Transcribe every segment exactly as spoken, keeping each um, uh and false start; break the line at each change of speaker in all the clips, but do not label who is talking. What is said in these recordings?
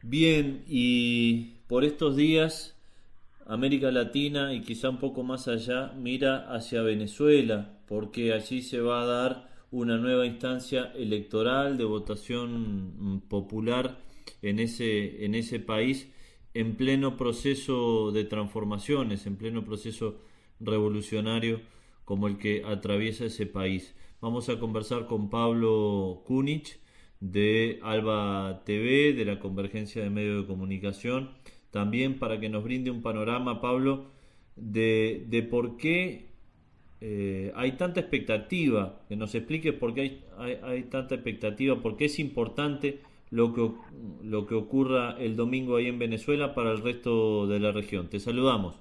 Bien, y por estos días América Latina y quizá un poco más allá mira hacia Venezuela, porque allí se va a dar una nueva instancia electoral de votación mm, popular en ese, en ese país en pleno proceso de transformaciones, en pleno proceso revolucionario como el que atraviesa ese país. Vamos a conversar con Pablo Kunich de Alba T V, de la Convergencia de Medios de Comunicación, también para que nos brinde un panorama, Pablo, de, de por qué eh, hay tanta expectativa, que nos explique por qué hay, hay, hay tanta expectativa, por qué es importante lo que, lo que ocurra el domingo ahí en Venezuela para el resto de la región. Te saludamos.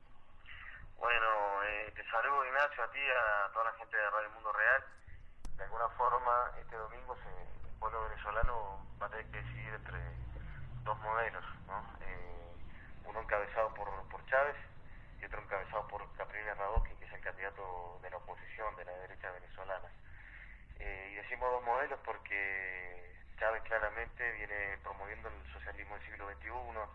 Bueno, eh, te saludo Ignacio, a ti, a toda la gente de Radio Mundo Real. De alguna forma, este domingo se, el pueblo venezolano va a tener que decidir entre dos modelos, ¿no? Eh, uno encabezado por, por Chávez y otro encabezado por Capriles Radosky, que es el candidato de la oposición, de la derecha venezolana. Eh, y decimos dos modelos porque Chávez claramente viene promoviendo el socialismo del siglo veintiuno,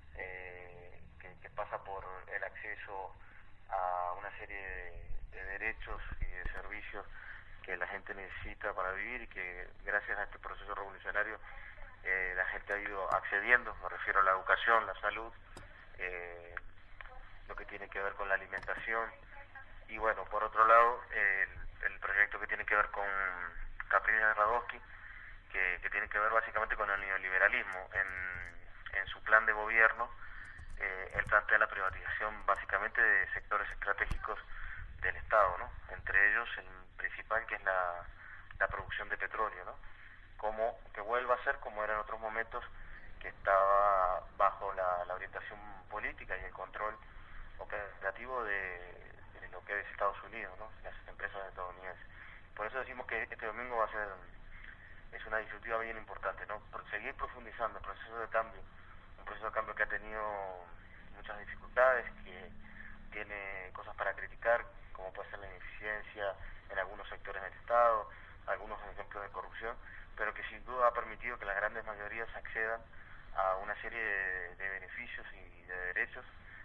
eh, que, que pasa por el acceso a una serie de, de derechos y de servicios que la gente necesita para vivir y que gracias a este proceso revolucionario eh, la gente ha ido accediendo. Me refiero a la educación, la salud, eh, lo que tiene que ver con la alimentación. Y bueno, por otro lado, el, el proyecto que tiene que ver con Capriles Radosky, que, que tiene que ver básicamente con el neoliberalismo. En, en su plan de gobierno, eh, él plantea la privatización básicamente de sectores estratégicos del Estado, ¿no? Entre ellos el principal, que es la, la producción de petróleo, ¿no? Como que vuelva a ser como era en otros momentos, que estaba bajo la, la orientación política y el control operativo de, de lo que es Estados Unidos, ¿no? Las empresas estadounidenses. Por eso decimos que este domingo va a ser es una disyuntiva bien importante, ¿no? Por seguir profundizando el proceso de cambio, un proceso de cambio que ha tenido muchas dificultades, que tiene cosas para criticar, como puede ser la ineficiencia en algunos sectores del Estado, algunos ejemplos de corrupción, pero que sin duda ha permitido que las grandes mayorías accedan a una serie de, de beneficios y de derechos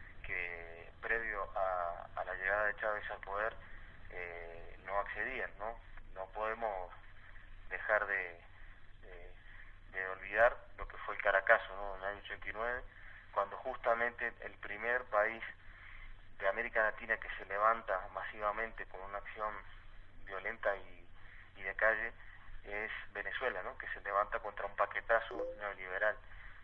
que previo a, a la llegada de Chávez al poder eh, no accedían, ¿no? No podemos dejar de, de, de olvidar lo que fue el Caracazo, ¿no? En el año ochenta y nueve, cuando justamente el primer país de América Latina que se levanta masivamente con una acción violenta y, y de calle es Venezuela, ¿no? Que se levanta contra un paquetazo neoliberal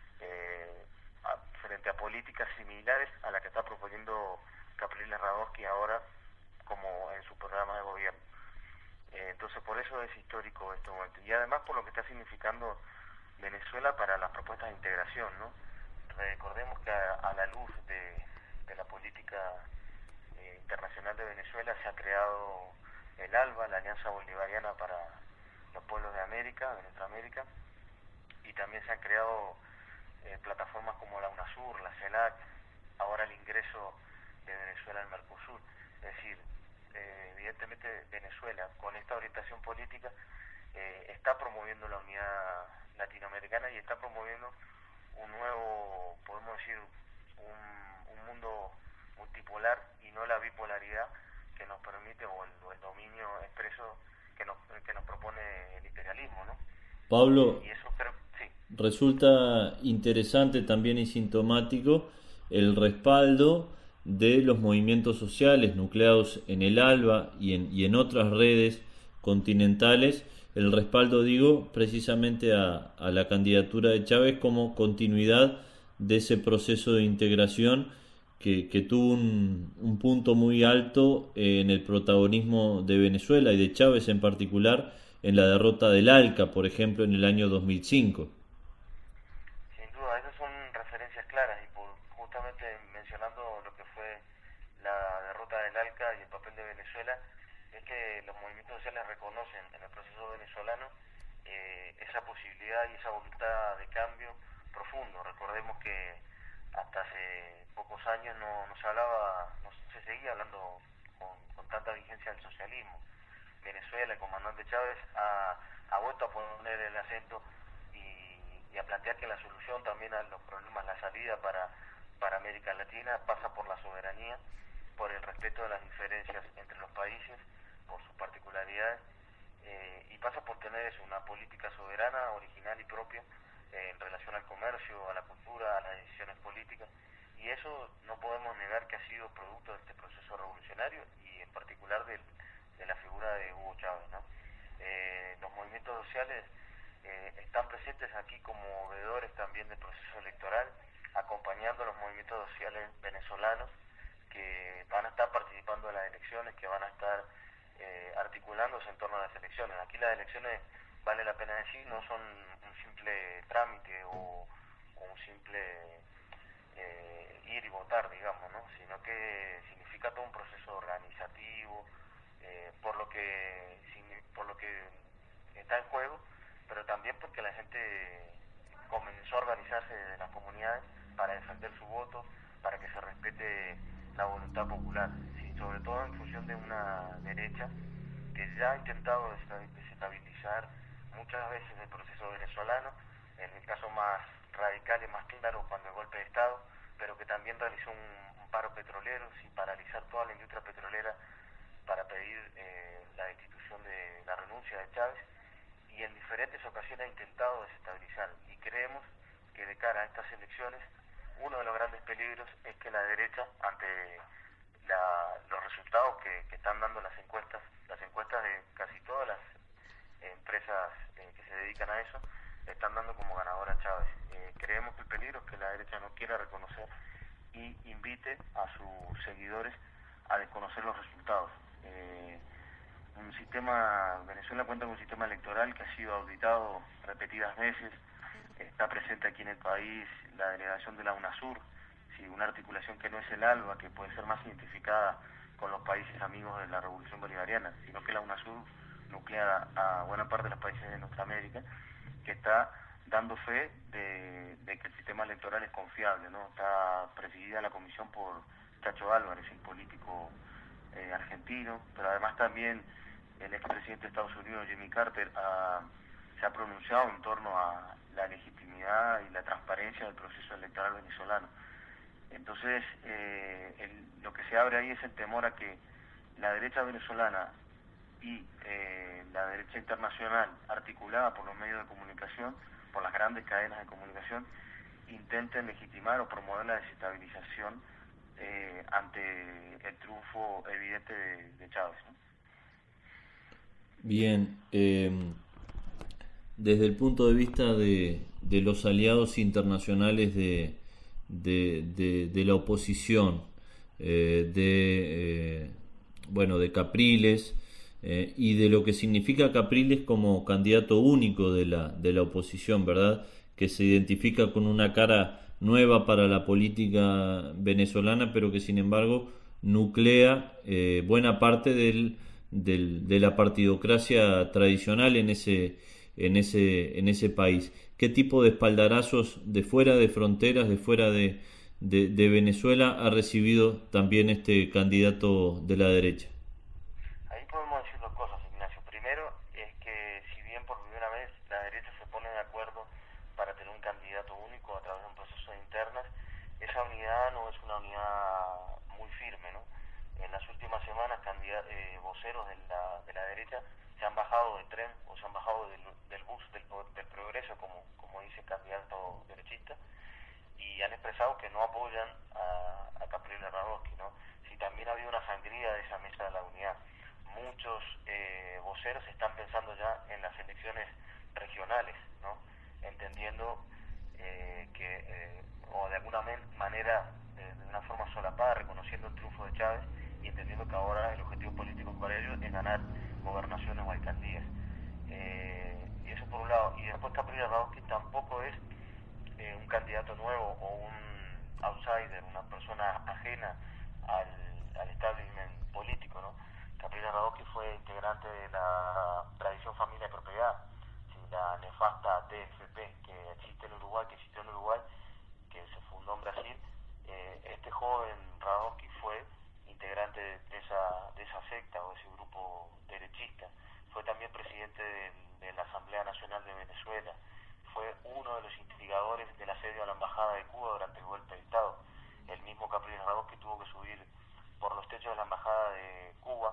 eh, a, frente a políticas similares a la que está proponiendo Capriles Radosky ahora como en su programa de gobierno. Eh, entonces por eso es histórico este momento y además por lo que está significando Venezuela para las propuestas de integración, ¿no? Recordemos que a, a la luz de, de la política eh, internacional de Venezuela se ha creado el ALBA, la Alianza Bolivariana para los Pueblos de América, de nuestra América, y también se han creado eh, plataformas como la UNASUR, la CELAC, ahora el ingreso de Venezuela al Mercosur. Es decir, eh, evidentemente Venezuela con esta orientación política eh, está promoviendo la unidad latinoamericana y está promoviendo un nuevo, podemos decir, un, un mundo multipolar y no la bipolaridad que nos permite, o el, o el dominio expreso que nos, que nos propone el imperialismo, ¿no?
Pablo,
Y eso creo, sí.
resulta interesante también y sintomático el respaldo de los movimientos sociales nucleados en el ALBA y en, y en otras redes continentales, el respaldo, digo, precisamente a, a la candidatura de Chávez como continuidad de ese proceso de integración que, que tuvo un, un punto muy alto en el protagonismo de Venezuela y de Chávez en particular en la derrota del ALCA, por ejemplo, en el año dos mil cinco.
Sin duda, esas son referencias claras y por, justamente mencionando lo que fue la derrota del ALCA y el papel de Venezuela, es que los movimientos sociales reconocen en el proceso venezolano eh, esa posibilidad y esa voluntad de cambio profundo. Recordemos que hasta hace pocos años no, no se hablaba, no se seguía hablando con, con tanta vigencia del socialismo. Venezuela, el comandante Chávez, ha, ha vuelto a poner el acento y, y a plantear que la solución también a los problemas, la salida para, para América Latina pasa por la soberanía, por el respeto de las diferencias entre los países, por sus particularidades, eh, y pasa por tener eso, una política soberana, original y propia, eh, en relación al comercio, a la cultura, a las decisiones políticas, y eso no podemos negar que ha sido producto de este proceso revolucionario y en particular del, de la figura de Hugo Chávez, ¿no? Eh, los movimientos sociales eh, están presentes aquí como veedores también del proceso electoral, acompañando a los movimientos sociales venezolanos que van a estar participando en las elecciones, que van a estar eh, articulándose en torno a las elecciones. Aquí las elecciones, vale la pena decir, no son un simple trámite o, o un simple eh, ir y votar, digamos, ¿no? Sino que significa todo un proceso organizativo, eh, por lo que por lo que está en juego, pero también porque la gente comenzó a organizarse en las comunidades para defender su voto, para que se respete la voluntad popular, ¿sí? Sobre todo en función de una derecha que ya ha intentado desestabilizar muchas veces el proceso venezolano, en el caso más radical y más claro cuando el golpe de Estado, pero que también realizó un, un paro petrolero sin paralizar toda la industria petrolera para pedir eh, la destitución de la renuncia de Chávez, y en diferentes ocasiones ha intentado desestabilizar, y creemos que de cara a estas elecciones uno de los grandes peligros es que la derecha, ante la, los resultados que, que están dando las encuestas, las encuestas de casi todas las empresas eh, que se dedican a eso, están dando como ganadora a Chávez. Eh, creemos que el peligro es que la derecha no quiera reconocer y invite a sus seguidores a desconocer los resultados. Eh, un sistema, Venezuela cuenta con un sistema electoral que ha sido auditado repetidas veces, está presente aquí en el país la delegación de la UNASUR, sí, una articulación que no es el ALBA, que puede ser más identificada con los países amigos de la Revolución Bolivariana, sino que la UNASUR nuclea a buena parte de los países de Norteamérica, que está dando fe de, de que el sistema electoral es confiable, ¿no? Está presidida la comisión por Chacho Álvarez, el político eh, argentino, pero además también el expresidente de Estados Unidos, Jimmy Carter, ha, se ha pronunciado en torno a la legitimidad y la transparencia del proceso electoral venezolano. Entonces, eh, el, lo que se abre ahí es el temor a que la derecha venezolana y eh, la derecha internacional, articulada por los medios de comunicación, por las grandes cadenas de comunicación, intenten legitimar o promover la desestabilización eh, ante el triunfo evidente de, de Chávez, ¿no?
Bien, eh, desde el punto de vista de, de los aliados internacionales de, de, de, de la oposición, eh, de, eh, bueno, de Capriles, eh, y de lo que significa Capriles como candidato único de la, de la oposición, ¿verdad? Que se identifica con una cara nueva para la política venezolana, pero que sin embargo nuclea eh, buena parte del, del, de la partidocracia tradicional en ese, en ese, en ese país. ¿Qué tipo de espaldarazos de fuera de fronteras, de fuera de, de, de Venezuela ha recibido también este candidato de la derecha?
Ahí podemos decir dos cosas, Ignacio. Primero es que si bien por primera vez la derecha se pone de acuerdo para tener un candidato único a través de un proceso de internas, esa unidad no es una unidad muy firme, ¿no? En las últimas semanas eh, voceros de la, de la derecha se han bajado del tren o se han bajado del, del bus del, del progreso, como, como dice el candidato derechista, y han expresado que no apoyan a, a Capriles Radosky, ¿no? Si también ha habido una sangría de esa mesa de la unidad. Muchos eh, voceros están pensando ya en las elecciones regionales, ¿no? Entendiendo eh, que, eh, o de alguna manera, de, de una forma solapada, reconociendo el triunfo de Chávez y entendiendo que ahora el objetivo político para ellos es ganar gobernaciones o alcaldías. Eh, y eso por un lado. Y después Capriles Radosky tampoco es eh, un candidato nuevo o un outsider, una persona ajena al, al establishment político, ¿no? Capriles Radosky fue integrante de la tradición familia de propiedad, ¿sí? La nefasta T F P que existe en Uruguay, que existió en Uruguay, que se fundó en Brasil. Eh, este joven Radosky fue integrante de, de, esa, de esa secta o de ese grupo derechista. Fue también presidente de, de la Asamblea Nacional de Venezuela. Fue uno de los asedio a la embajada de Cuba durante el golpe de Estado. El mismo Capriles Radós que tuvo que subir por los techos de la embajada de Cuba,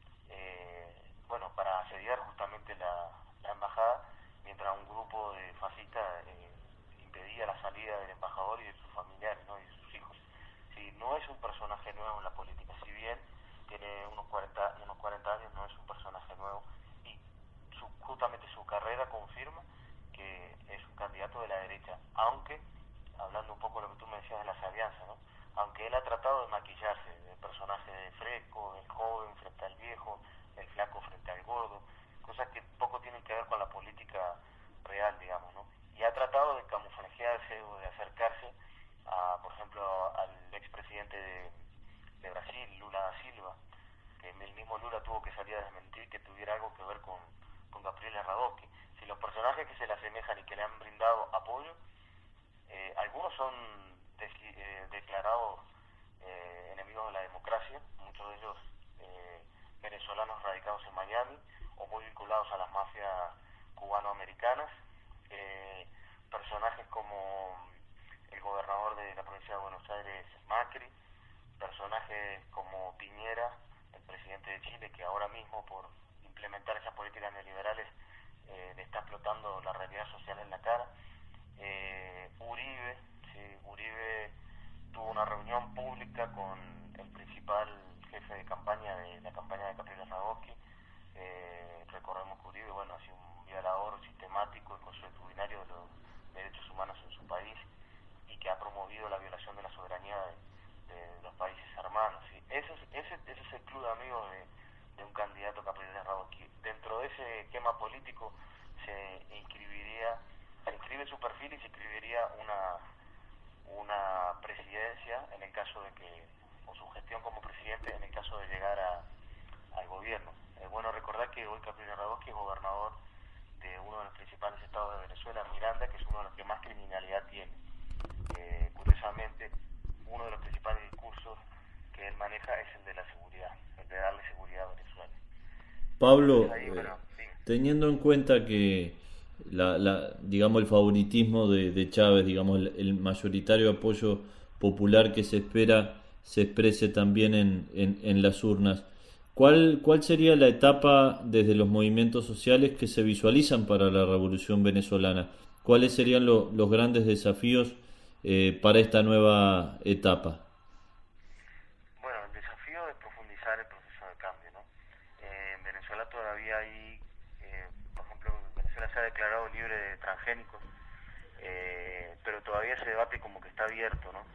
eh, bueno, para asediar justamente la, la embajada, mientras un grupo de fascistas eh, impedía la salida del embajador y de sus familiares, ¿no? Y de sus hijos. Sí, no es un personaje nuevo en la política, si bien tiene unos cuarenta, unos cuarenta años, no es un personaje nuevo, y su, justamente su carrera confirma que es un candidato de la derecha, aunque, hablando un poco de lo que tú me decías de las alianzas, ¿no? Aunque él ha tratado de maquillarse, del personaje de fresco, el joven frente al viejo, el flaco frente al gordo, cosas que poco tienen que ver con la política real, digamos, ¿no? Y ha tratado de camuflajearse o de acercarse a, por ejemplo, al expresidente de, de Brasil, Lula da Silva, que el mismo Lula tuvo que salir a desmentir que tuviera algo que ver con, con Capriles Radós. Si los personajes que se le asemejan y que le han brindado apoyo, eh, algunos son de, eh, declarados eh, enemigos de la democracia, muchos de ellos eh, venezolanos radicados en Miami o muy vinculados a las mafias cubano-americanas, eh, personajes como el gobernador de la provincia de Buenos Aires, Macri, personajes como Piñera, el presidente de Chile, que ahora mismo por implementar esas políticas neoliberales eh, le está explotando la realidad social en la cara. Eh, Uribe, sí, Uribe tuvo una reunión pública con el principal jefe de campaña de la campaña de Capriles Radós. Eh, recordemos que Uribe, bueno, ha sido un violador sistemático y consuetudinario de los derechos humanos en su país y que ha promovido la violación de la soberanía de, de los países hermanos. ¿Sí? Ese, es, ese, ese es el club de amigos de, de un candidato Capriles Radós. Dentro de ese esquema político se inscribiría, se inscribe su perfil y se inscribiría una, una presidencia en el caso de que, o su gestión como presidente en el caso de llegar a, al gobierno. Es bueno recordar que hoy Capriles Radós es gobernador de uno de los principales estados de Venezuela, Miranda, que es uno de los que más criminalidad tiene. Eh, curiosamente, uno de los principales discursos que él maneja es el de la seguridad, el de darle seguridad a Venezuela.
Pablo,
Ahí,
eh,
bueno, sí.
teniendo en cuenta que la, la, digamos el favoritismo de, de Chávez, digamos el, el mayoritario apoyo popular que se espera se exprese también en, en, en las urnas, ¿cuál, ¿cuál sería la etapa desde los movimientos sociales que se visualizan para la revolución venezolana? ¿Cuáles serían lo, los grandes desafíos eh, para esta nueva etapa?
Bueno, el desafío es profundizar el proceso de cambio, ¿no? Eh, en Venezuela todavía hay, eh, por ejemplo, Venezuela se ha declarado libre de transgénicos, eh, pero todavía ese debate como que está abierto, ¿no?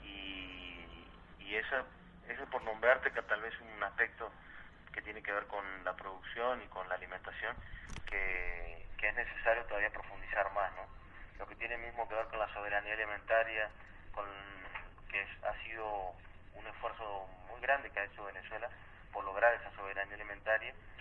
Y, y eso, eso por nombrarte que tal vez un aspecto que tiene que ver con la producción y con la alimentación, que, que es necesario todavía profundizar más, ¿no? Lo que tiene mismo que ver con la soberanía alimentaria, con que es, ha sido un esfuerzo muy grande que ha hecho Venezuela por lograr esa soberanía alimentaria,